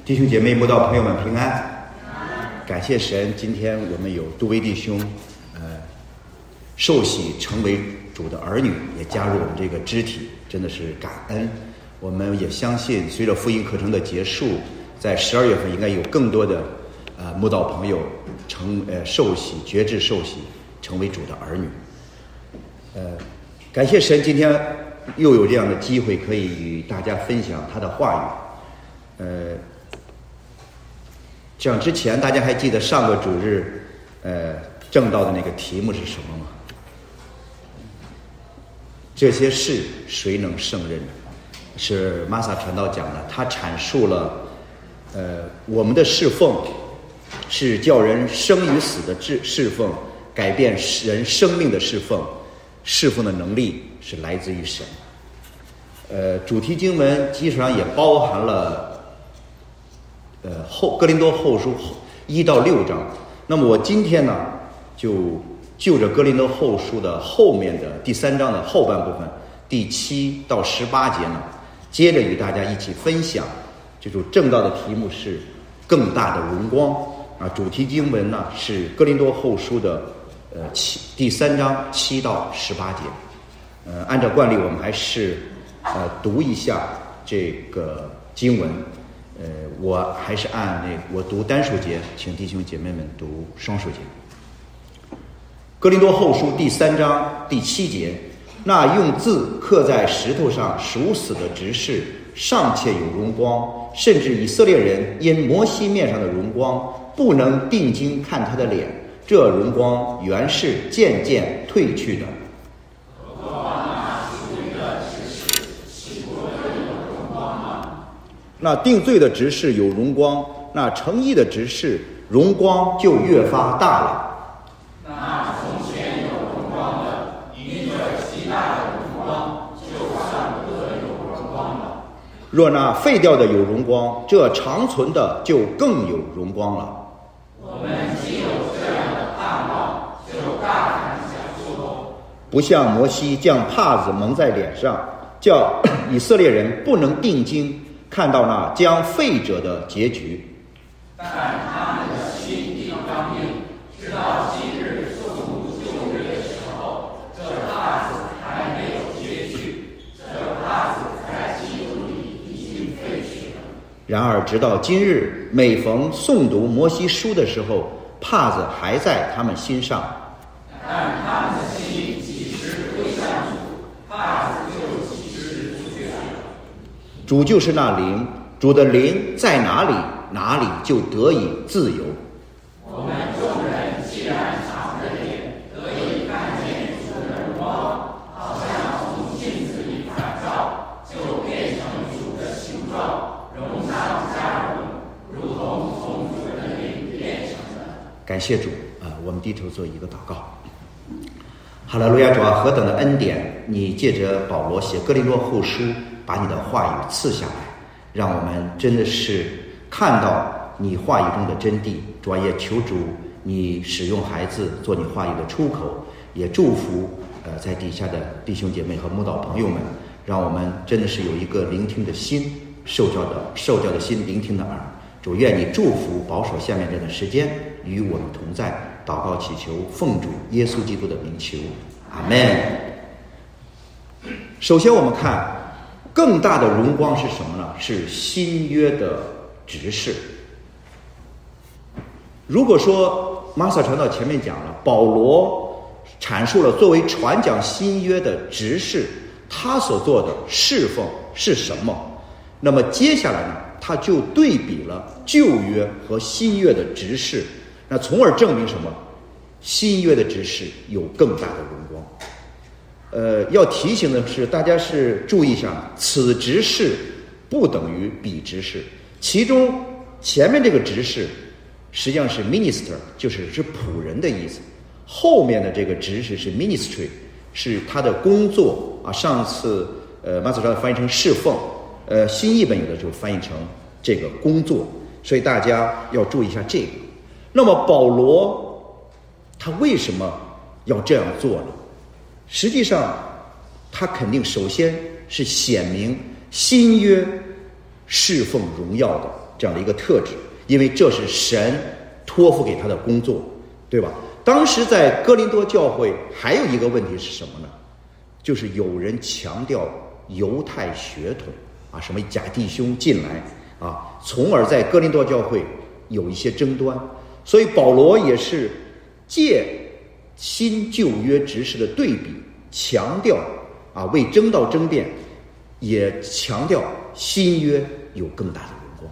弟兄姐妹、慕道朋友们平安！感谢神，今天我们有杜威弟兄，受洗成为主的儿女，也加入我们这个肢体，真的是感恩。我们也相信，随着福音课程的结束，在12月份应该有更多的慕道朋友受洗、决志受洗，成为主的儿女。感谢神，今天又有这样的机会可以与大家分享他的话语。这样之前大家还记得上个主日正道的那个题目是什么吗？这些事谁能胜任？是玛撒传道讲的，他阐述了我们的侍奉是叫人生与死的侍奉，改变人生命的侍奉，侍奉的能力是来自于神。主题经文基本上也包含了哥林多后书1到6章。那么我今天呢，就着哥林多后书的后面的第3章的后半部分，第7到18节呢，接着与大家一起分享。这种正道的题目是更大的荣光啊。主题经文呢是哥林多后书的第3章7到18节。按照惯例，我们还是读一下这个经文。我还是按我读单数节，请弟兄姐妹们读双数节。哥林多后书第3章第7节，那用字刻在石头上属死的执事尚且有荣光，甚至以色列人因摩西面上的荣光不能定睛看他的脸，这荣光原是渐渐褪去的。那定罪的执事有荣光，那诚意的执事荣光就越发大了。 那从前有荣光的，因着极大的荣光，就算不得有荣光了。 若那废掉的有荣光，这长存的就更有荣光了。 我们既有这样的盼望，就大胆享受， 不像摩西将帕子蒙在脸上，叫以色列人不能定睛看到那将废者的结局。 但他们的心地刚硬，直到今日诵读旧约的时候，这帕子还没有结去，这帕子在基督里已经废去了。 然而直到今日，每逢诵读摩西书的时候，帕子还在他们心上。 但他们的心几时归向主，帕子就几时出去了。 主就是那灵，主的灵在哪里，哪里就得以自由。 我们众人既然敞着脸，得以看见主的荣光，好像从镜子里反照，就变成主的形状，荣上加荣，如同从主的灵变成的。 感谢主我们低头做一个祷告。哈利路亚，主啊，何等的恩典！你借着保罗写哥林多后书，把你的话语赐下来，让我们真的是看到你话语中的真谛。主啊，也求主你使用孩子做你话语的出口，也祝福在底下的弟兄姐妹和慕道朋友们，让我们真的是有一个聆听的心，受教的心，聆听的耳。主，愿你祝福保守下面这段时间与我们同在。祷告祈求，奉主耶稣基督的名求，阿们。首先我们看更大的荣光是什么呢？是新约的执事。如果说玛撒传道前面讲了，保罗阐述了作为传讲新约的执事他所做的侍奉是什么，那么接下来呢，他就对比了旧约和新约的执事，那从而证明什么？新约的执事有更大的荣光。要提醒的是，大家是注意一下，此执事不等于彼执事。其中前面这个执事实际上是 minister， 就是仆人的意思。后面的这个执事是 ministry， 是他的工作啊。上次马子章翻译成侍奉，新译本有的时候翻译成这个工作，所以大家要注意一下这个。那么保罗他为什么要这样做呢？实际上他肯定首先是显明新约侍奉荣耀的这样的一个特质，因为这是神托付给他的工作，对吧？当时在哥林多教会还有一个问题是什么呢？就是有人强调犹太血统啊，什么假弟兄进来啊，从而在哥林多教会有一些争端。所以保罗也是借新旧约执事的对比，强调啊，为争道争辩，也强调新约有更大的荣光。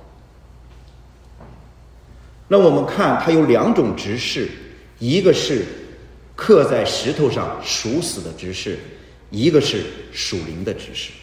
那我们看它有两种执事，一个是刻在石头上属死的执事，一个是属灵的执事。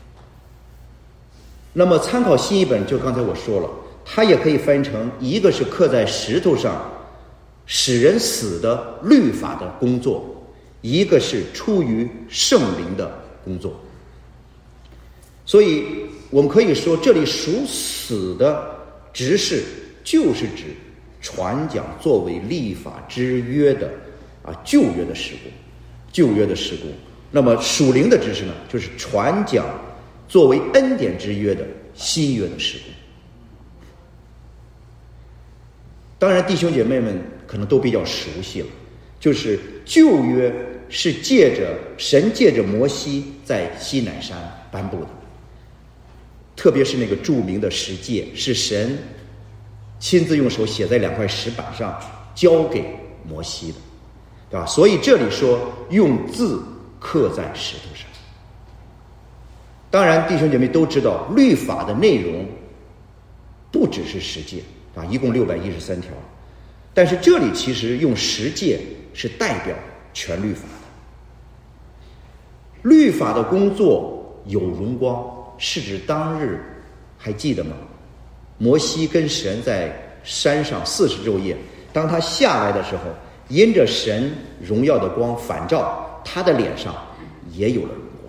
那么参考新译本，就刚才我说了，它也可以翻译成一个是刻在石头上使人死的律法的工作，一个是出于圣灵的工作。所以我们可以说，这里属死的执事就是指传讲作为律法之约的旧约的事工。那么属灵的执事呢，就是传讲作为恩典之约的新约的事工。当然弟兄姐妹们可能都比较熟悉了，就是旧约是神借着摩西在西乃山颁布的，特别是那个著名的十诫，是神亲自用手写在2块石板上交给摩西的，对吧？所以这里说用字刻在石头上。当然弟兄姐妹都知道，律法的内容不只是十诫一共613条，但是这里其实用十诫是代表全律法的。律法的工作有荣光，是指当日还记得吗？摩西跟神在山上40昼夜，当他下来的时候，因着神荣耀的光反照，他的脸上也有了荣光。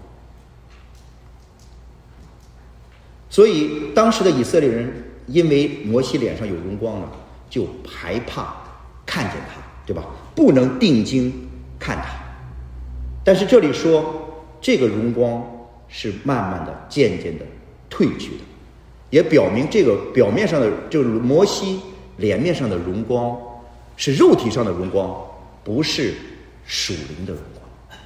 所以当时的以色列人因为摩西脸上有荣光了，就害怕看见他，对吧？不能定睛看他。但是这里说这个荣光是慢慢的渐渐的褪去的，也表明这个表面上的就是摩西脸面上的荣光是肉体上的荣光，不是属灵的荣光。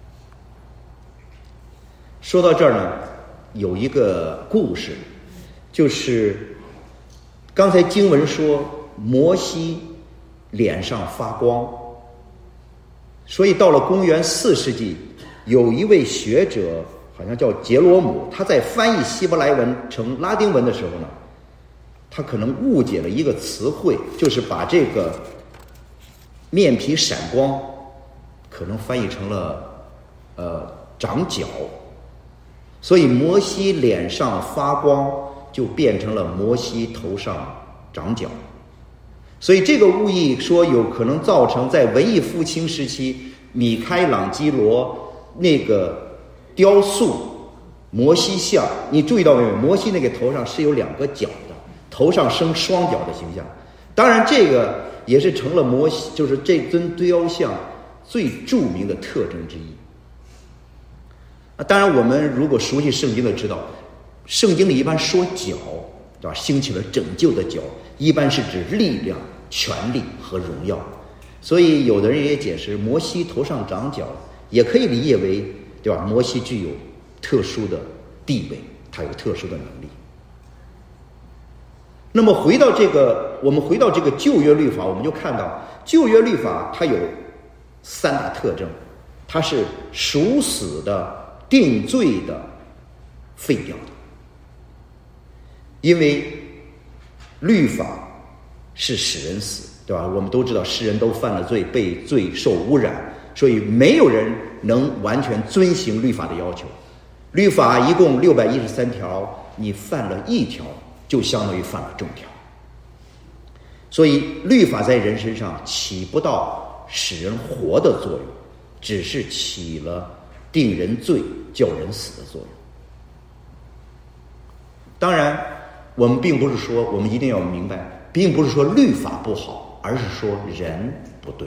说到这儿呢，有一个故事，就是刚才经文说摩西脸上发光，所以到了公元4世纪，有一位学者好像叫杰罗姆，他在翻译希伯来文成拉丁文的时候呢，他可能误解了一个词汇，就是把这个面皮闪光可能翻译成了长角，所以摩西脸上发光就变成了摩西头上长角。所以这个误译说有可能造成在文艺复兴时期米开朗基罗那个雕塑摩西像，你注意到没有？摩西那个头上是有2个角的，头上生双角的形象。当然这个也是成了摩西，就是这尊雕像最著名的特征之一。当然我们如果熟悉圣经的知道，圣经里一般说角，对吧？兴起了拯救的角，一般是指力量、权力和荣耀。所以有的人也解释摩西头上长角也可以理解为，对吧？摩西具有特殊的地位，他有特殊的能力。那么我们回到这个旧约律法，我们就看到旧约律法它有3大特征，它是属死的、定罪的、废掉的。因为律法是使人死，对吧？我们都知道世人都犯了罪，被罪受污染，所以没有人能完全遵行律法的要求。律法一共613条，你犯了1条就相当于犯了重条。所以律法在人身上起不到使人活的作用，只是起了定人罪、叫人死的作用。当然我们并不是说，我们一定要明白，并不是说律法不好，而是说人不对。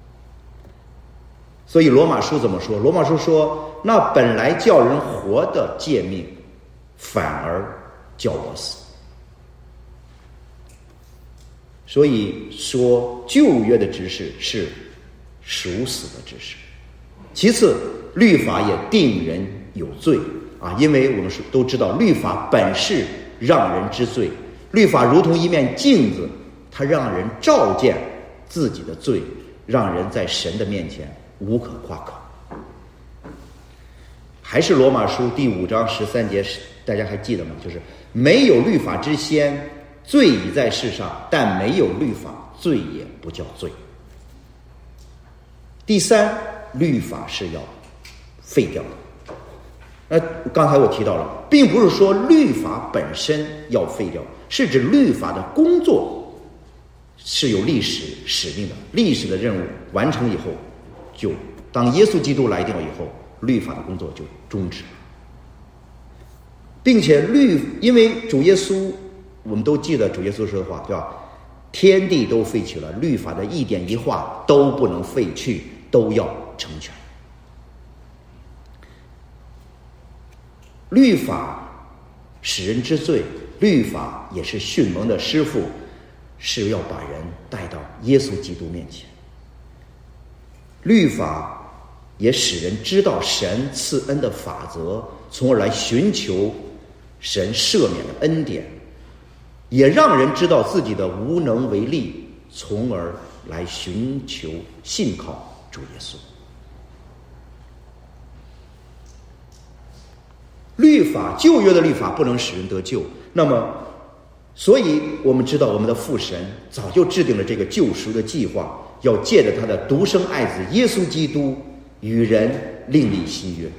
所以罗马书怎么说？罗马书说，那本来叫人活的诫命，反而叫我死。 所以说旧约的执事是属死的执事。其次，律法也定人有罪啊，因为我们都知道律法本是让人知罪，律法如同一面镜子，它让人照见自己的罪，让人在神的面前无可夸口。还是罗马书第5章13节，大家还记得吗？就是没有律法之先，罪已在世上，但没有律法，罪也不叫罪。第三，律法是要废掉的。刚才我提到了，并不是说律法本身要废掉，是指律法的工作是有历史使命的，历史的任务完成以后，就当耶稣基督来掉以后，律法的工作就终止了。并且因为主耶稣，我们都记得主耶稣说的话，对吧？天地都废去了，律法的一点一画都不能废去，都要成全。律法使人知罪，律法也是训蒙的师傅，是要把人带到耶稣基督面前。律法也使人知道神赐恩的法则，从而来寻求神赦免的恩典，也让人知道自己的无能为力，从而来寻求信靠主耶稣。律法，旧约的律法不能使人得救，那么所以我们知道我们的父神早就制定了这个救赎的计划，要借着他的独生爱子耶稣基督与人另立新约。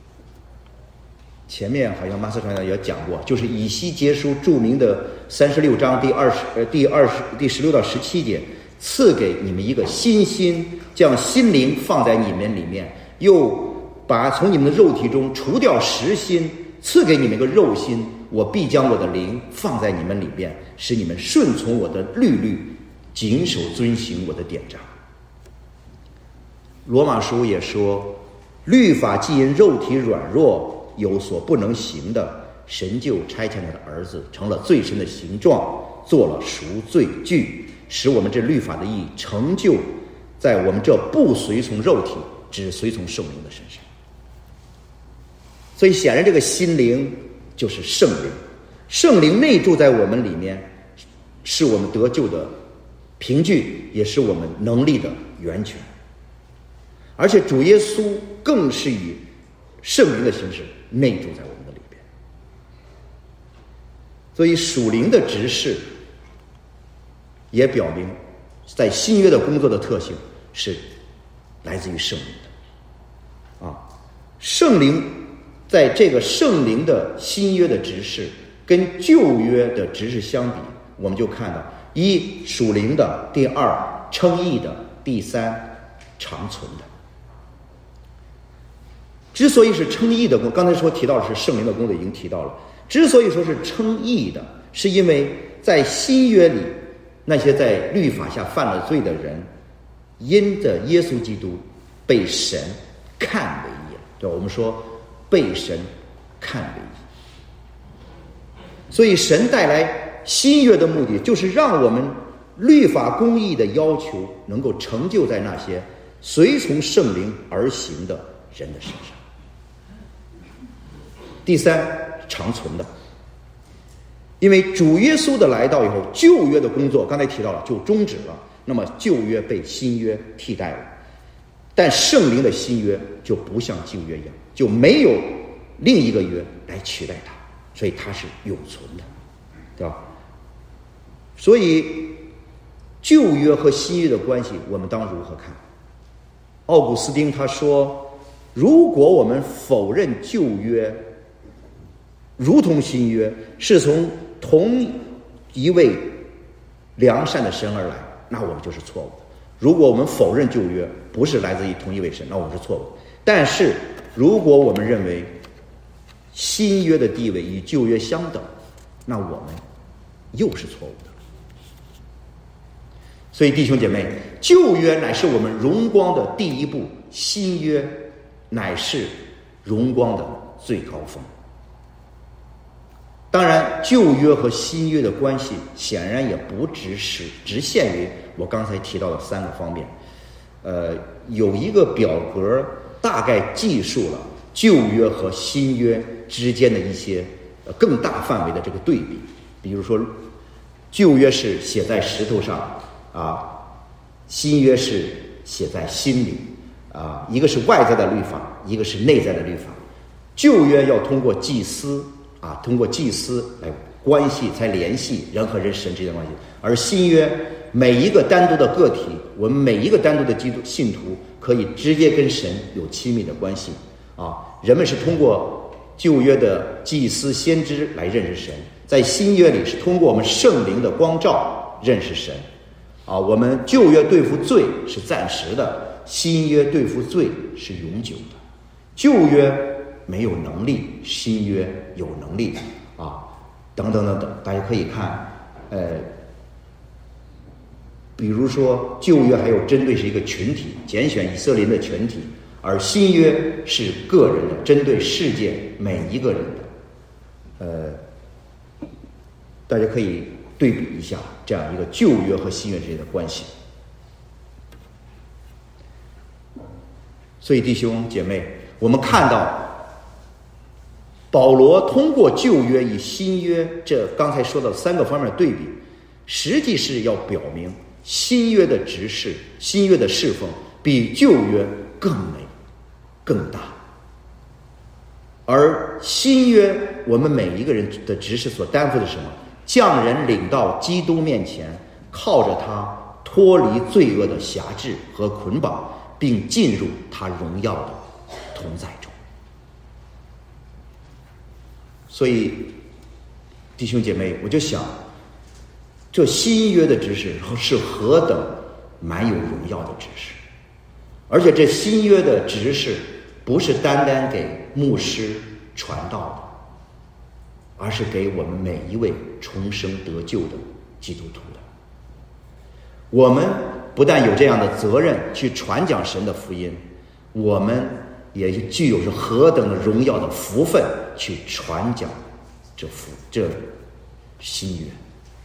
前面好像马斯传道也讲过，就是以西结书著名的36章第16到17节，赐给你们一个新心，将心灵放在你们里面，又把从你们的肉体中除掉实心，赐给你们一个肉心，我必将我的灵放在你们里面，使你们顺从我的律律，谨守遵行我的典章。罗马书也说，律法既因肉体软弱有所不能行的，神就差遣他的儿子成了罪神的形状，做了赎罪具，使我们这律法的义成就在我们这不随从肉体只随从圣灵的身上。所以显然这个心灵就是圣灵，圣灵内住在我们里面，是我们得救的凭据，也是我们能力的源泉。而且主耶稣更是以圣灵的形式内住在我们的里边。所以属灵的执事也表明在新约的工作的特性是来自于圣灵的圣灵在这个圣灵的新约的执事跟旧约的执事相比，我们就看到一属灵的，第二称义的，第三长存的。之所以是称义的工，刚才提到的是圣灵的工作已经提到了，之所以说是称义的，是因为在新约里那些在律法下犯了罪的人，因着耶稣基督被神看为义，对吧？我们说被神看为义。所以神带来新约的目的，就是让我们律法公义的要求能够成就在那些随从圣灵而行的人的身上。第三，长存的，因为主耶稣的来到以后，旧约的工作刚才提到了就终止了，那么旧约被新约替代了，但圣灵的新约就不像旧约一样，就没有另一个约来取代它，所以它是永存的，对吧？所以旧约和新约的关系我们当如何看？奥古斯丁他说，如果我们否认旧约如同新约是从同一位良善的神而来，那我们就是错误的。如果我们否认旧约不是来自于同一位神，那我们是错误的。但是如果我们认为新约的地位与旧约相等，那我们又是错误的。所以弟兄姐妹，旧约乃是我们荣光的第一步，新约乃是荣光的最高峰。 当然，旧约和新约的关系显然也不只限于我刚才提到的3个方面。有一个表格大概记述了旧约和新约之间的一些更大范围的这个对比。比如说，旧约是写在石头上啊，新约是写在心里啊，一个是外在的律法，一个是内在的律法。旧约要通过祭司啊，通过祭司来关系才联系人和人神之间的关系，而新约每一个单独的个体，我们每一个单独的基督信徒可以直接跟神有亲密的关系啊。人们是通过旧约的祭司先知来认识神，在新约里是通过我们圣灵的光照认识神啊。我们旧约对付罪是暂时的，新约对付罪是永久的。旧约没有能力，新约有能力啊，等等等等，大家可以看，比如说旧约还有针对是一个群体，拣选以色列人的群体，而新约是个人的，针对世界每一个人的。大家可以对比一下这样一个旧约和新约之间的关系。所以弟兄姐妹，我们看到保罗通过旧约与新约这刚才说到3个方面的对比，实际是要表明新约的职事，新约的侍奉比旧约更美更大。而新约我们每一个人的职事所担负的是什么？将人领到基督面前，靠着他脱离罪恶的辖制和捆绑，并进入他荣耀的同在中。所以弟兄姐妹，我就想这新约的职事是何等满有荣耀的职事，而且这新约的职事不是单单给牧师传道的，而是给我们每一位重生得救的基督徒的。我们不但有这样的责任去传讲神的福音，我们也具有着何等的荣耀的福分去传讲这新约。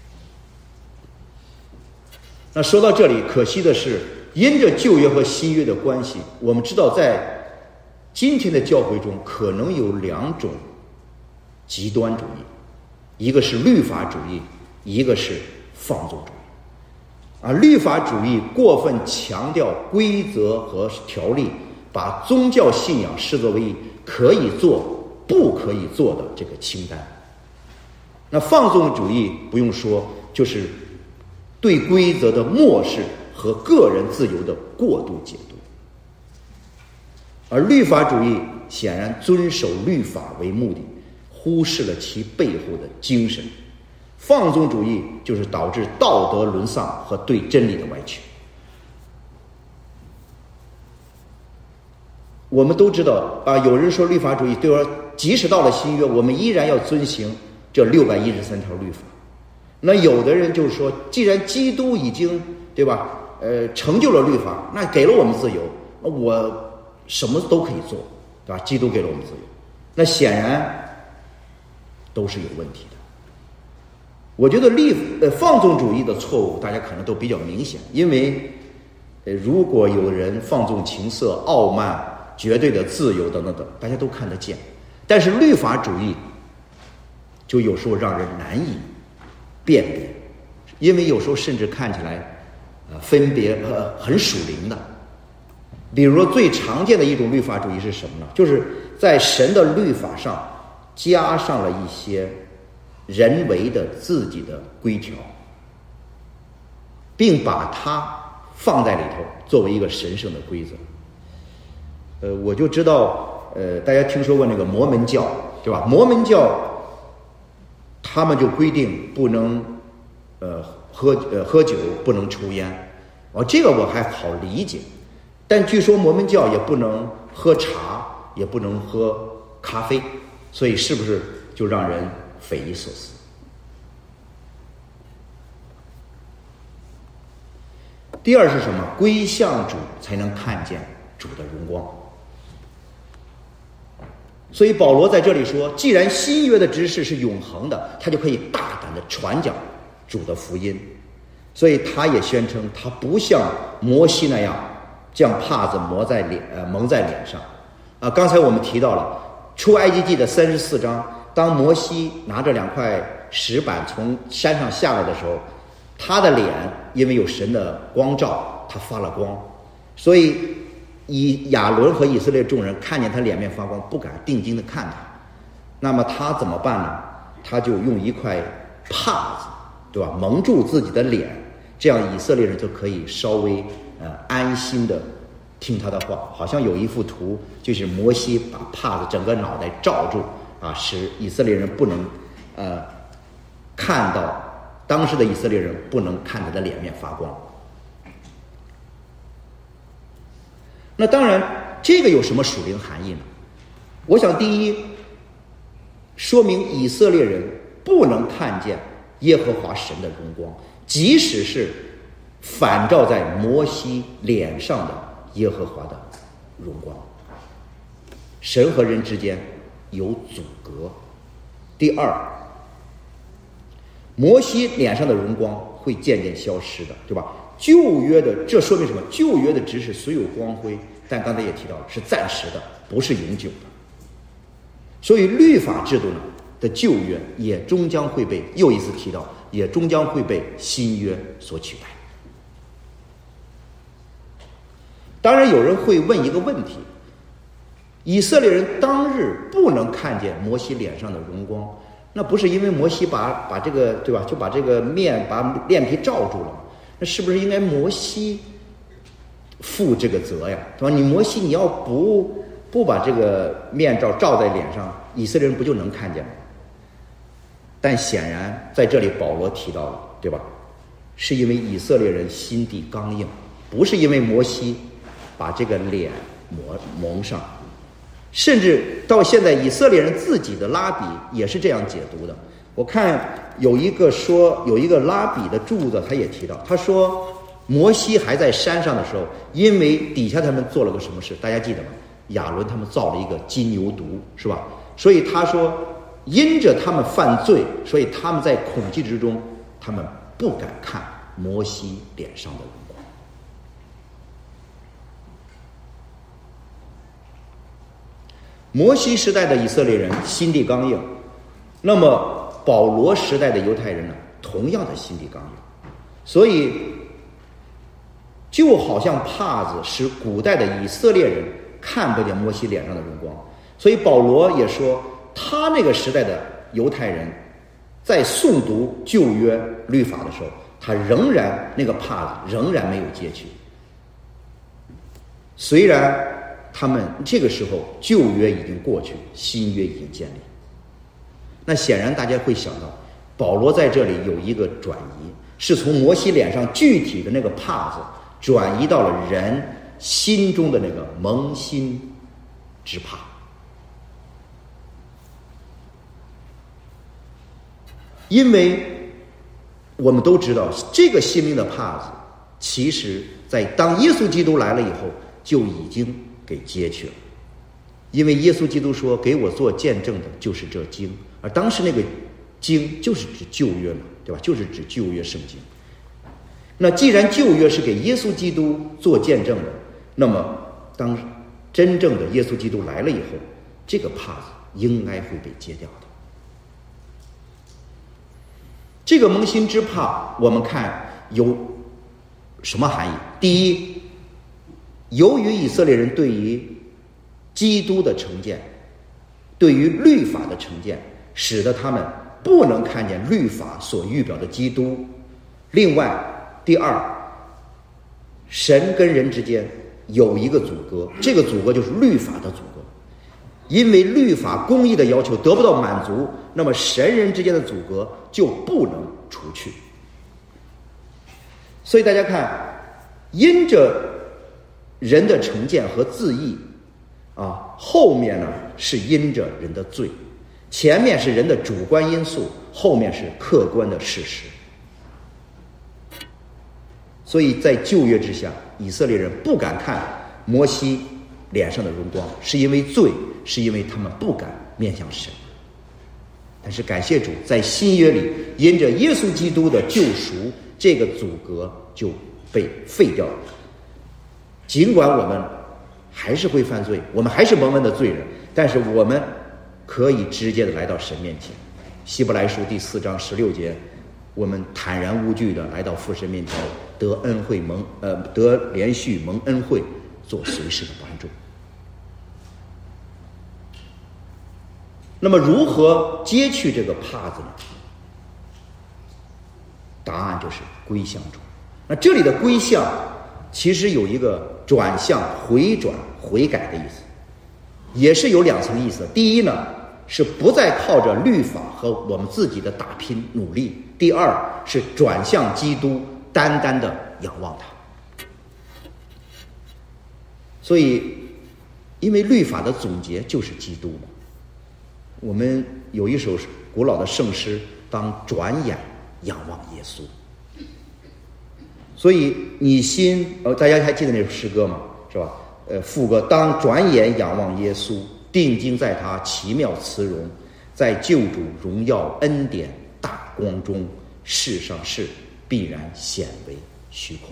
那说到这里，可惜的是，因着旧约和新约的关系，我们知道在今天的教会中可能有2种极端主义，一个是律法主义，一个是放纵主义。律法主义过分强调规则和条例，把宗教信仰视作为可以做不可以做的这个清单。那放纵主义不用说，就是对规则的漠视和个人自由的过度解读。而律法主义显然遵守律法为目的，忽视了其背后的精神。放纵主义就是导致道德沦丧和对真理的歪曲。我们都知道有人说律法主义，对我即使到了新约，我们依然要遵行这613条律法。那有的人就是说，既然基督已经对吧成就了律法，那给了我们自由，我什么都可以做，对吧？基督给了我们自由，那显然都是有问题的。我觉得放纵主义的错误大家可能都比较明显，因为如果有人放纵情色、傲慢、绝对的自由等等等，大家都看得见。但是律法主义就有时候让人难以辨别，因为有时候甚至看起来分别很属灵的。比如说最常见的一种律法主义是什么呢？就是在神的律法上加上了一些人为的自己的规条，并把它放在里头作为一个神圣的规则。我就知道大家听说过那个摩门教，对吧？摩门教他们就规定不能喝酒，不能抽烟。这个我还好理解，但据说摩门教也不能喝茶，也不能喝咖啡，所以是不是就让人匪夷所思？第二是什么？归向主才能看见主的荣光。 所以保罗在这里说，既然新约的知识是永恒的，他就可以大胆的传讲主的福音。所以他也宣称，他不像摩西那样将帕子蒙在脸上。刚才我们提到了出埃及记的34章，当摩西拿着2块石板从山上下来的时候，他的脸因为有神的光照，他发了光，所以亚伦和以色列众人看见他脸面发光，不敢定睛的看他。那么他怎么办呢？他就用一块帕子，对吧，蒙住自己的脸，这样以色列人就可以稍微安心的听他的话。好像有一幅图，就是摩西把帕子整个脑袋罩住使以色列人不能看到，当时的以色列人不能看他的脸面发光。那当然这个有什么属灵含义呢？我想第一，说明以色列人不能看见耶和华神的荣光，即使是反照在摩西脸上的耶和华的荣光。神和人之间有阻隔。第二，摩西脸上的荣光会渐渐消失的，对吧？旧约的，这说明什么？旧约的知识虽有光辉，但刚才也提到了是暂时的，不是永久的。所以律法制度呢的旧约也终将会被，又一次提到，也终将会被新约所取代。当然有人会问一个问题，以色列人当日不能看见摩西脸上的荣光，那不是因为摩西把这个，对吧，就把这个把脸皮罩住了，那是不是应该摩西负这个责呀，对吧？摩西你要不把这个面罩在脸上，以色列人不就能看见吗？但显然在这里保罗提到了，对吧，是因为以色列人心地刚硬，不是因为摩西把这个脸蒙上。甚至到现在以色列人自己的拉比也是这样解读的。我看有一个拉比的著作，他也提到，他说摩西还在山上的时候，因为底下他们做了个什么事，大家记得吗？亚伦他们造了一个金牛犊，是吧？所以他说因着他们犯罪，所以他们在恐惧之中，他们不敢看摩西脸上的荣光。摩西时代的以色列人心地刚硬，那么保罗时代的犹太人呢，同样的心地刚硬。所以就好像帕子使古代的以色列人看不见摩西脸上的荣光，所以保罗也说，他那个时代的犹太人在诵读旧约律法的时候，他仍然那个帕子仍然没有揭去。虽然他们这个时候旧约已经过去，新约已经建立，那显然大家会想到，保罗在这里有一个转移，是从摩西脸上具体的那个帕子转移到了人心中的那个蒙心之帕。因为我们都知道，这个心灵的帕子其实在当耶稣基督来了以后就已经给揭去了。因为耶稣基督说，给我做见证的就是这经，而当时那个经就是指旧约嘛，对吧？就是指旧约圣经。那既然旧约是给耶稣基督做见证的，那么当真正的耶稣基督来了以后，这个帕子应该会被揭掉的。这个蒙心之帕，我们看有什么含义？第一，由于以色列人对于基督的成见，对于律法的成见，使得他们不能看见律法所预表的基督。另外，第二，神跟人之间有一个阻隔，这个阻隔就是律法的阻隔。因为律法公义的要求得不到满足，那么神人之间的阻隔就不能除去。所以大家看，因着人的成见和自义后面呢是因着人的罪，前面是人的主观因素，后面是客观的事实。所以在旧约之下，以色列人不敢看摩西脸上的荣光，是因为罪，是因为他们不敢面向神。但是感谢主，在新约里，因着耶稣基督的救赎，这个阻隔就被废掉了。尽管我们还是会犯罪，我们还是蒙恩的罪人，但是我们可以直接的来到神面前。希伯来书第4章16节，我们坦然无惧的来到父神面前，得连续蒙恩惠，做随时的帮助。那么如何揭去这个帕子呢？答案就是归向主。那这里的归向其实有一个转向、回转、悔改的意思，也是有2层意思。第一呢，是不再靠着律法和我们自己的打拼努力；第二是转向基督，单单的仰望他。所以因为律法的总结就是基督嘛，我们有一首古老的圣诗，当转眼仰望耶稣。所以你心大家还记得那首诗歌吗？是吧？副歌，当转眼仰望耶稣，定睛在他奇妙慈容，在救主荣耀恩典大光中，世上事必然显为虚空。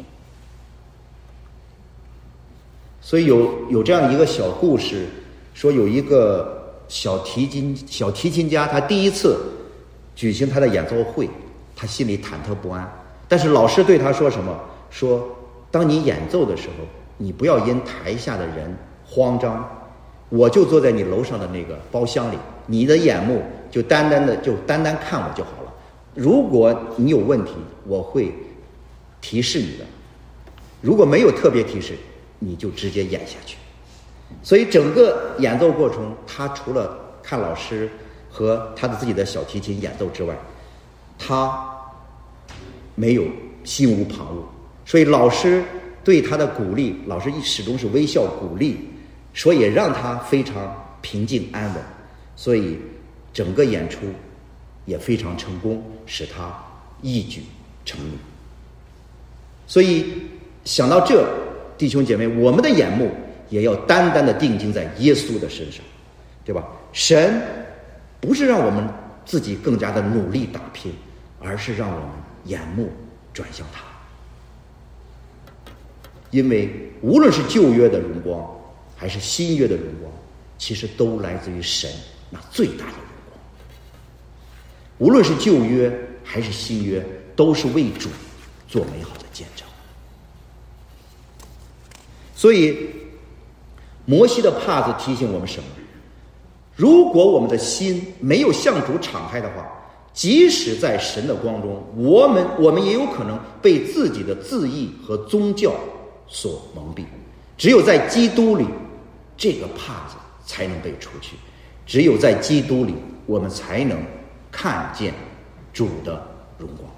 所以有这样一个小故事，说有一个小提琴家，他第一次举行他的演奏会，他心里忐忑不安。但是老师对他说什么？说当你演奏的时候，你不要因台下的人慌张，我就坐在你楼上的那个包厢里，你的眼目就单单看我就好了。如果你有问题，我会提示你的；如果没有特别提示，你就直接演下去。所以整个演奏过程，他除了看老师和他的自己的小提琴演奏之外，他没有心无旁骛。所以老师对他的鼓励，老师始终是微笑鼓励，所以也让他非常平静安稳。所以整个演出也非常成功，使他一举成名。所以想到这，弟兄姐妹，我们的眼目也要单单的定睛在耶稣的身上，对吧？神不是让我们自己更加的努力打拼，而是让我们眼目转向他。因为无论是旧约的荣光还是新约的荣光，其实都来自于神那最大的荣光。无论是旧约还是新约，都是为主做美好的见证。所以摩西的帕子提醒我们什么？如果我们的心没有向主敞开的话，即使在神的光中，我们也有可能被自己的自义和宗教所蒙蔽。只有在基督里，这个帕子才能被除去。只有在基督里，我们才能看见主的荣光。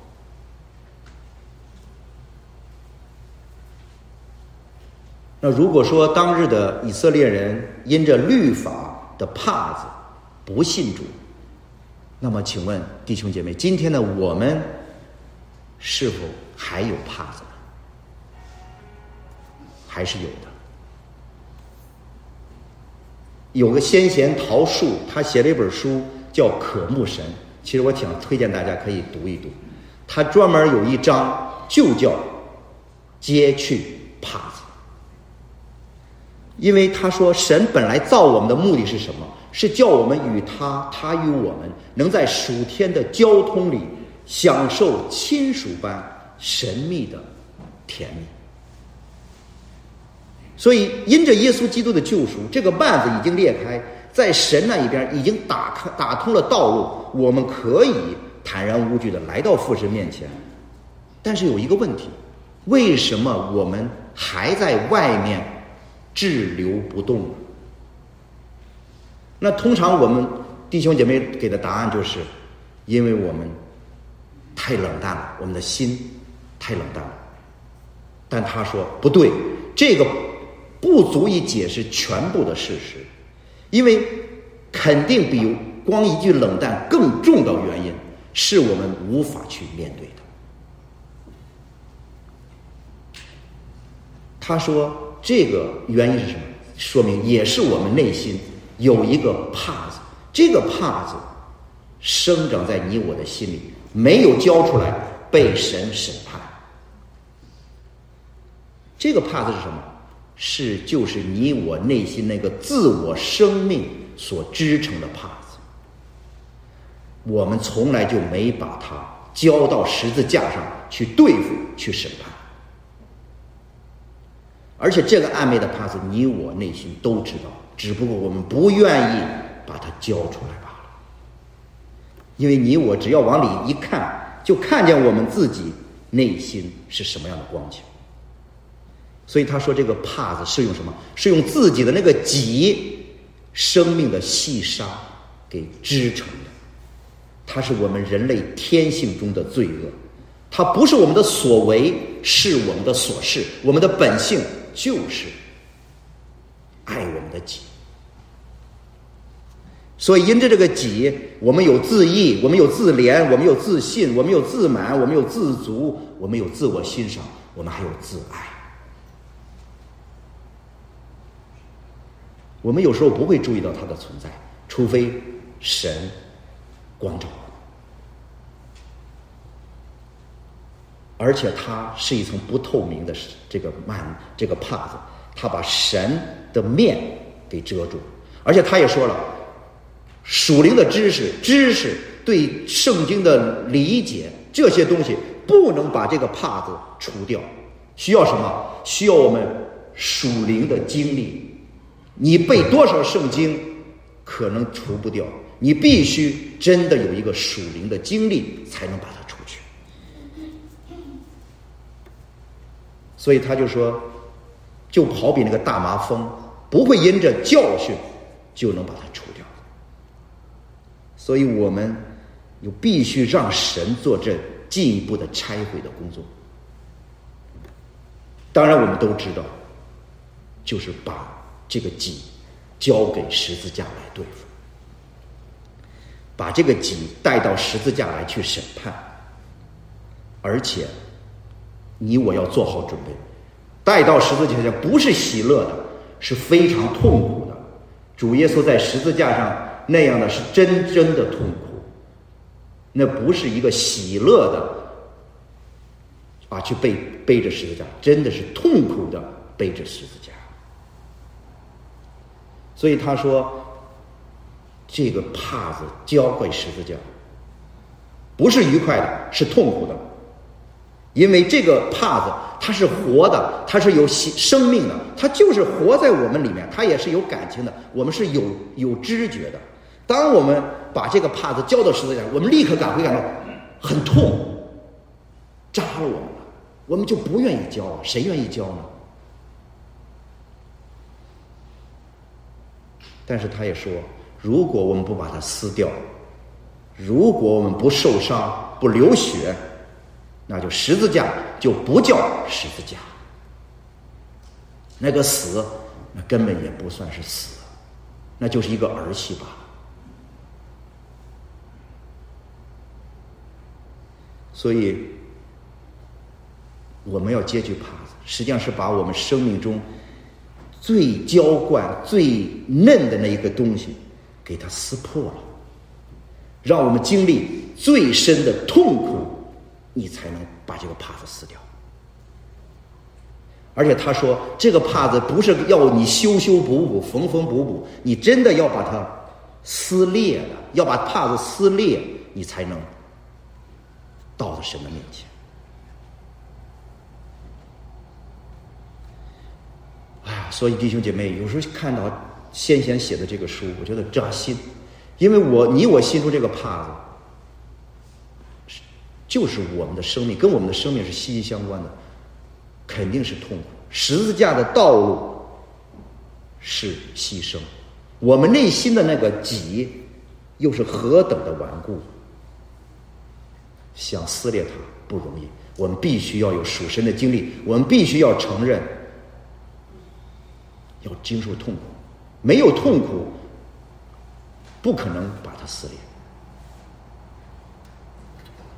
那如果说当日的以色列人因着律法的帕子不信主，那么请问弟兄姐妹，今天的我们是否还有帕子呢？还是有的。有个先贤陶树，他写了一本书叫《渴慕神》，其实我挺推荐大家可以读一读。他专门有一章就叫揭去帕子。因为他说神本来造我们的目的是什么？是叫我们与他与我们能在属天的交通里享受亲属般神秘的甜蜜。所以因着耶稣基督的救赎，这个幔子已经裂开，在神那一边已经打通了道路，我们可以坦然无惧的来到父神面前。但是有一个问题，为什么我们还在外面滞留不动呢？那通常我们弟兄姐妹给的答案就是，因为我们太冷淡了，我们的心太冷淡了。但他说不对，这个不足以解释全部的事实，因为肯定比光一句冷淡更重的原因是我们无法去面对的。他说这个原因是什么？ 说明也是我们内心有一个帕子，这个帕子生长在你我的心里，没有交出来，被神审判。这个帕子是什么？就是你我内心那个自我生命所织成的帕子。我们从来就没把它交到十字架上去对付，去审判。而且这个暧昧的帕子，你我内心都知道，只不过我们不愿意把它交出来罢了。因为你我只要往里一看，就看见我们自己内心是什么样的光景。所以他说这个帕子是用什么？是用自己的那个己生命的细沙给织成的。它是我们人类天性中的罪恶，它不是我们的所为，是我们的所事。我们的本性就是爱我们的己。所以因着这个己，我们有自义，我们有自怜，我们有自信，我们有自满，我们有自足，我们有自我欣赏，我们还有自爱。我们有时候不会注意到它的存在，除非神光照我们。而且它是一层不透明的这个帕子，它把神的面给遮住。而且他也说了，属灵的知识对圣经的理解，这些东西不能把这个帕子除掉，需要什么？需要我们属灵的经历。你背多少圣经可能除不掉，你必须真的有一个属灵的经历才能把它除去。所以他就说，就好比那个大麻风，不会因着教训就能把它除掉。所以我们又必须让神做这进一步的拆毁的工作。当然我们都知道，就是把这个己交给十字架来对付，把这个己带到十字架来去审判。而且你我要做好准备，带到十字架上不是喜乐的，是非常痛苦的。主耶稣在十字架上那样的是真的痛苦，那不是一个喜乐的去背着十字架，真的是痛苦的背着十字架。所以他说，这个帕子交给十字架，不是愉快的，是痛苦的。因为这个帕子它是活的，它是有生命的，它就是活在我们里面，它也是有感情的，我们是有知觉的。当我们把这个帕子交到十字架，我们立刻会感到很痛，扎了我们了，我们就不愿意交了。谁愿意交呢？但是他也说，如果我们不把它撕掉，如果我们不受伤不流血，那就十字架就不叫十字架，那个死那根本也不算是死，那就是一个儿戏罢了。所以我们要揭去帕子，实际上是把我们生命中最娇惯最嫩的那一个东西给它撕破了，让我们经历最深的痛苦，你才能把这个帕子撕掉。而且他说这个帕子不是要你修补补缝补补，你真的要把它撕裂的，要把帕子撕裂，你才能到了神的面前。所以弟兄姐妹，有时候看到先贤写的这个书，我觉得扎心，因为我心中这个帕子就是我们的生命，跟我们的生命是息息相关的，肯定是痛苦。十字架的道路是牺牲，我们内心的那个己又是何等的顽固，想撕裂它不容易。我们必须要有属神的经历，我们必须要承认要经受痛苦，没有痛苦不可能把它撕裂。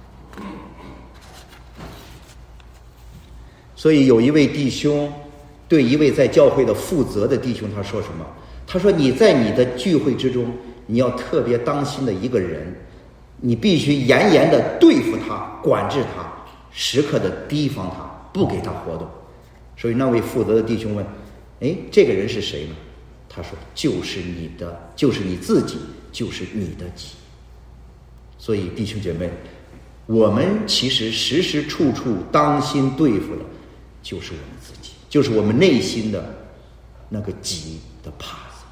所以有一位弟兄对一位在教会的负责的弟兄他说什么？他说你在你的聚会之中，你要特别当心的一个人，你必须严严的对付他，管制他，时刻的提防他，不给他活动。所以那位负责的弟兄问，这个人是谁呢？他说就是你自己，就是你的己。所以弟兄姐妹，我们其实时时处处当心对付的就是我们自己，就是我们内心的那个己的帕子。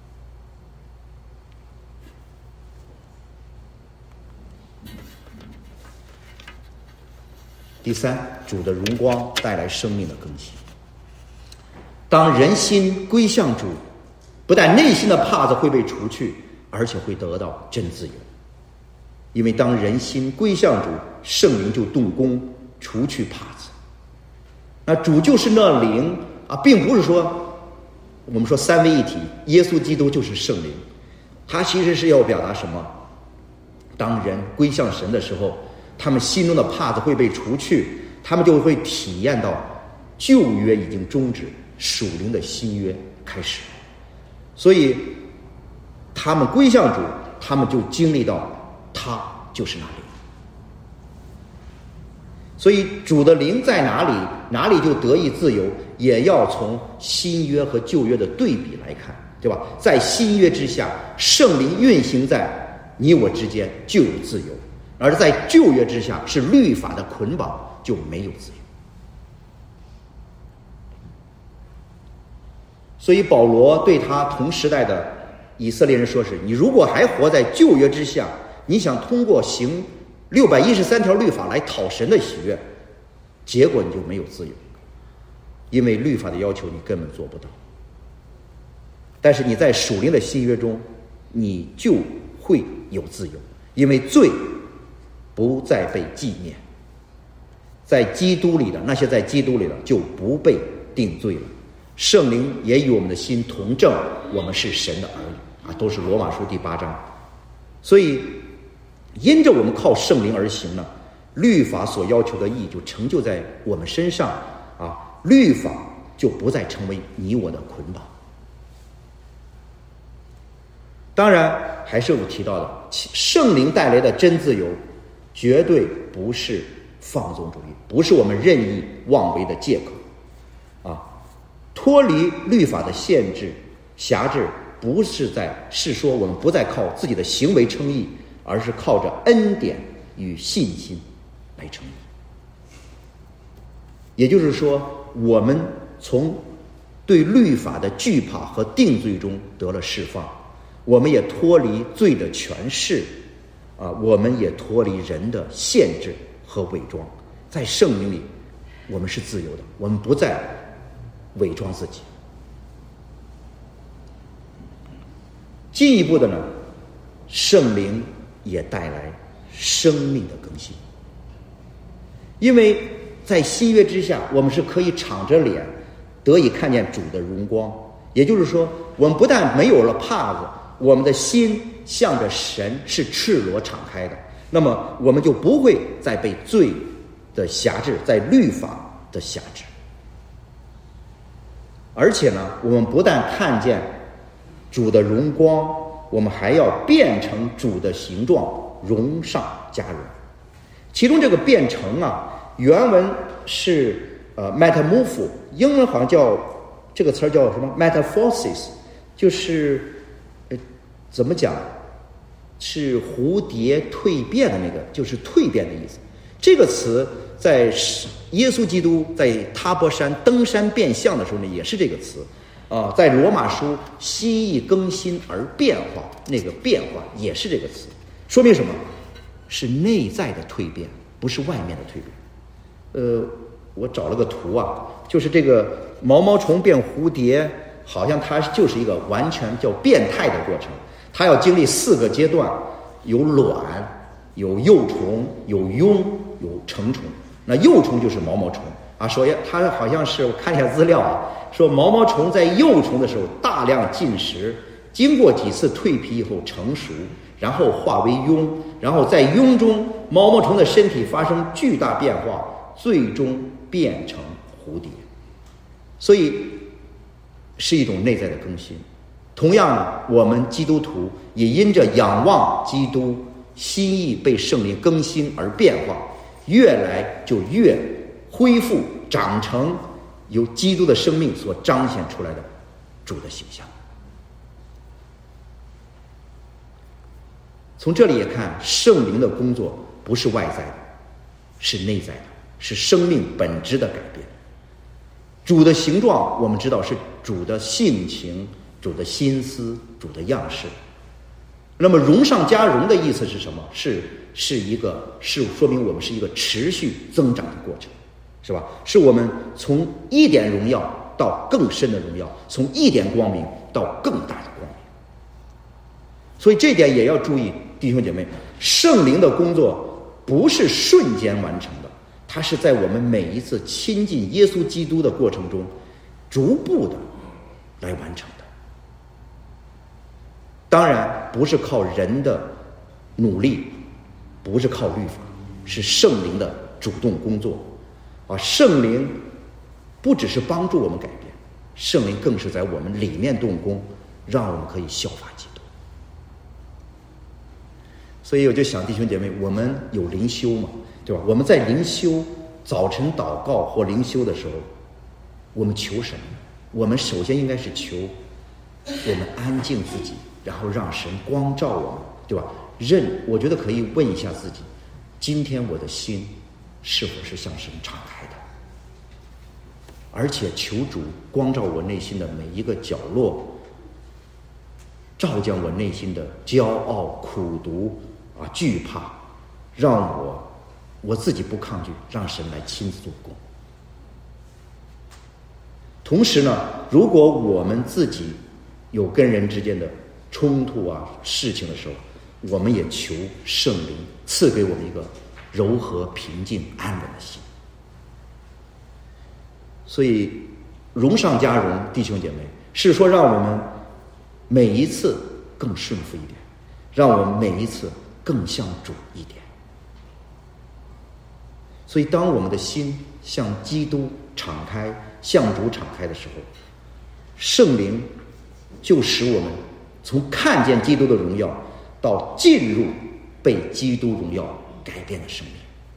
第三，主的荣光带来生命的更新。当人心归向主，不但内心的帕子会被除去，而且会得到真自由。因为当人心归向主，圣灵就动工除去帕子。那主就是那灵啊，并不是说我们说三位一体，耶稣基督就是圣灵。他其实是要表达什么？当人归向神的时候，他们心中的帕子会被除去，他们就会体验到旧约已经终止，属灵的新约开始。所以他们归向主，他们就经历到他就是那灵。所以主的灵在哪里，哪里就得以自由，也要从新约和旧约的对比来看，对吧？在新约之下，圣灵运行在你我之间就有自由，而在旧约之下是律法的捆绑，就没有自由。所以保罗对他同时代的以色列人说是，你如果还活在旧约之下，你想通过行613条律法来讨神的喜悦，结果你就没有自由，因为律法的要求你根本做不到。但是你在属灵的新约中，你就会有自由，因为罪不再被纪念，在基督里的那些在基督里的就不被定罪了。圣灵也与我们的心同证，我们是神的儿女啊，都是罗马书第8章。所以因着我们靠圣灵而行呢，律法所要求的义就成就在我们身上啊，律法就不再成为你我的捆绑。当然还是我提到的，圣灵带来的真自由绝对不是放纵主义，不是我们任意妄为的借口啊。脱离律法的限制辖制，不是说我们不再靠自己的行为称义，而是靠着恩典与信心来称义。也就是说，我们从对律法的惧怕和定罪中得了释放，我们也脱离罪的权势啊，我们也脱离人的限制和伪装。在圣灵里，我们是自由的，我们不再伪装自己。进一步的呢，圣灵也带来生命的更新。因为在新约之下，我们是可以敞着脸得以看见主的荣光。也就是说，我们不但没有了帕子，我们的心向着神是赤裸敞开的，那么我们就不会再被罪的辖制，在律法的辖制。而且呢，我们不但看见主的荣光，我们还要变成主的形状，荣上加荣。其中这个变成啊，原文是metamorpho， 英文好像叫这个词叫什么 metamorphosis， 就是怎么讲，是蝴蝶蜕变的那个，就是蜕变的意思。这个词在耶稣基督在塔伯山登山变相的时候呢，也是这个词啊。在罗马书心意更新而变化，那个变化也是这个词，说明什么？是内在的蜕变，不是外面的蜕变。我找了个图啊，就是这个毛毛虫变蝴蝶，好像它就是一个完全叫变态的过程。它要经历4个阶段，有卵，有幼虫，有蛹，有成虫。那幼虫就是毛毛虫啊，说它好像是我看一下资料啊，说毛毛虫在幼虫的时候大量进食，经过几次蜕皮以后成熟，然后化为蛹，然后在蛹中毛毛虫的身体发生巨大变化，最终变成蝴蝶。 所以是一种内在的更新。同样，我们基督徒也因着仰望基督，心意被圣灵更新而变化，越来就越恢复长成由基督的生命所彰显出来的主的形象。从这里也看，圣灵的工作不是外在的，是内在的，是生命本质的改变。主的形状我们知道是主的性情、主的心思、主的样式。那么荣上加荣的意思是什么？是说明我们是一个持续增长的过程，是吧？是我们从一点荣耀到更深的荣耀，从一点光明到更大的光明。所以这点也要注意，弟兄姐妹，圣灵的工作不是瞬间完成的，它是在我们每一次亲近耶稣基督的过程中逐步的来完成的。当然不是靠人的努力，不是靠律法，是圣灵的主动工作啊！圣灵不只是帮助我们改变，圣灵更是在我们里面动工，让我们可以效法基督。所以我就想，弟兄姐妹，我们有灵修嘛，对吧？我们在灵修早晨祷告或灵修的时候，我们求什么？我们首先应该是求我们安静自己，然后让神光照我们，对吧？我觉得可以问一下自己，今天我的心是否是向神敞开的？而且求主光照我内心的每一个角落，照将我内心的骄傲、苦毒惧怕，让我自己不抗拒，让神来亲自做工。同时呢，如果我们自己有跟人之间的冲突事情的时候，我们也求圣灵赐给我们一个柔和、平静、安稳的心。所以荣上加荣，弟兄姐妹，是说让我们每一次更顺服一点，让我们每一次更像主一点。所以当我们的心向基督敞开，向主敞开的时候，圣灵就使我们从看见基督的荣耀到进入被基督荣耀改变的生命。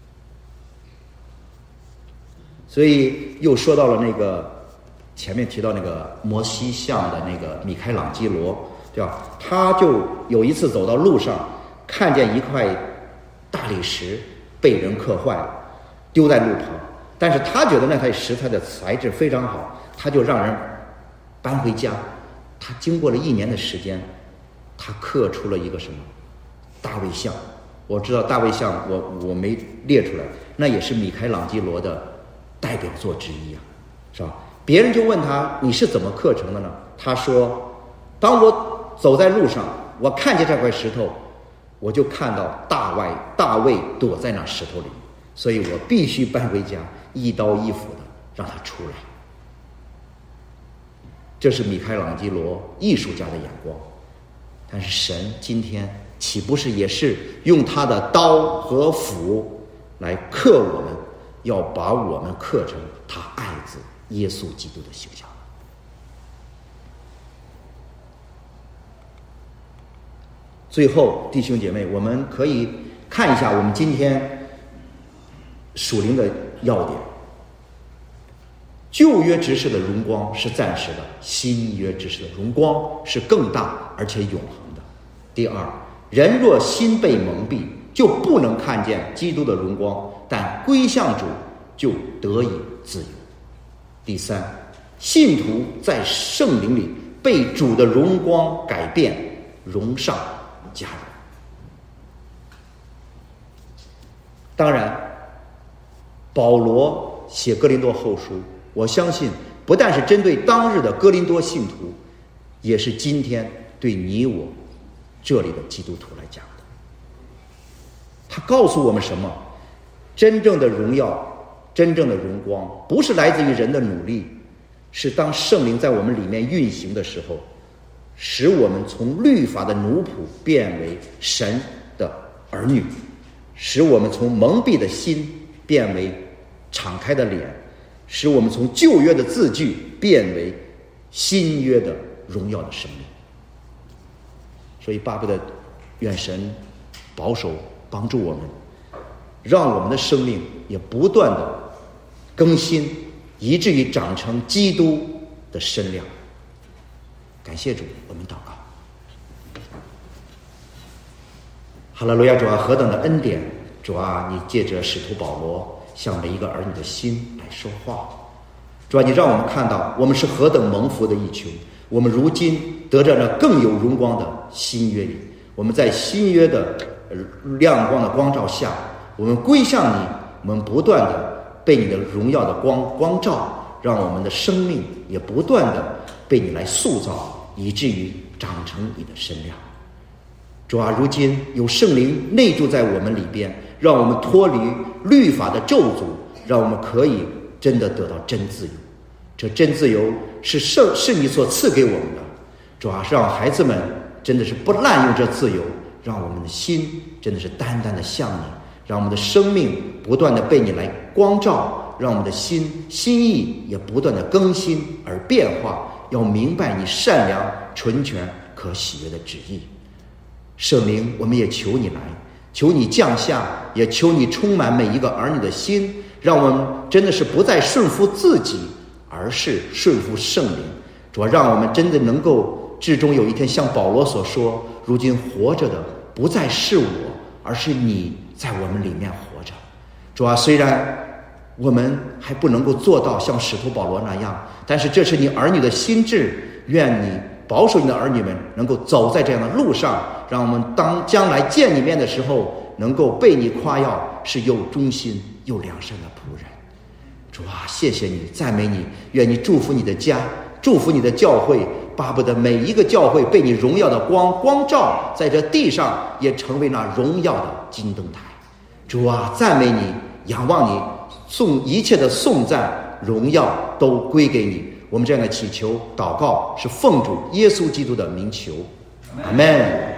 所以又说到了那个前面提到那个摩西像的那个米开朗基罗，对吧？他就有一次走到路上，看见一块大理石被人刻坏了，丢在路旁，但是他觉得那块石材的材质非常好，他就让人搬回家。他经过了1年的时间，他刻出了一个什么大卫像。我知道大卫像我没列出来，那也是米开朗基罗的代表作之一是吧？别人就问他，你是怎么刻成的呢？他说，当我走在路上，我看见这块石头，我就看到大卫躲在那石头里，所以我必须搬回家，一刀一斧的让他出来。这是米开朗基罗艺术家的眼光。但是神今天岂不是也是用他的刀和斧来刻我们，要把我们刻成他爱子耶稣基督的形象？最后，弟兄姐妹，我们可以看一下我们今天属灵的要点。旧约执事的荣光是暂时的，新约执事的荣光是更大而且永恒的。第二，人若心被蒙蔽，就不能看见基督的荣光，但归向主就得以自由。第三，信徒在圣灵里被主的荣光改变，荣上加荣。当然，保罗写哥林多后书，我相信不但是针对当日的哥林多信徒，也是今天对你我这里的基督徒来讲的。他告诉我们什么？真正的荣耀，真正的荣光，不是来自于人的努力，是当圣灵在我们里面运行的时候，使我们从律法的奴仆变为神的儿女，使我们从蒙蔽的心变为敞开的脸， 使我们从旧约的字句变为新约的荣耀的生命。所以巴不得愿神保守帮助我们，让我们的生命也不断的更新，以至于长成基督的身量。感谢主，我们祷告。哈利路亚！主啊，何等的恩典！主啊，你借着使徒保罗向每一个儿女的心来说话。主啊，你让我们看到我们是何等蒙福的一群，我们如今得着那更有荣光的新约里，我们在新约的亮光的光照下，我们归向你，我们不断的被你的荣耀的光照，让我们的生命也不断的被你来塑造，以至于长成你的身量。主啊，如今有圣灵内住在我们里边，让我们脱离律法的咒诅，让我们可以真的得到真自由。这真自由是你所赐给我们的。主啊，让孩子们真的是不滥用这自由，让我们的心真的是单单的向你，让我们的生命不断的被你来光照，让我们的心意也不断的更新而变化，要明白你善良、纯全、可喜悦的旨意。圣灵，我们也求你来，求你降下，也求你充满每一个儿女的心，让我们真的是不再顺服自己，而是顺服圣灵。主要让我们真的能够至终有一天像保罗所说，如今活着的不再是我，而是你在我们里面活着。主啊，虽然我们还不能够做到像使徒保罗那样，但是这是你儿女的心志，愿你保守你的儿女们能够走在这样的路上，让我们当将来见你面的时候，能够被你夸耀是又忠心又良善的仆人。主啊，谢谢你，赞美你，愿你祝福你的家，祝福你的教会，巴不得每一个教会被你荣耀的光照，在这地上也成为那荣耀的金灯台。主啊，赞美你，仰望你，一切的颂赞荣耀都归给你。我们这样的祈求祷告是奉主耶稣基督的名求，阿们。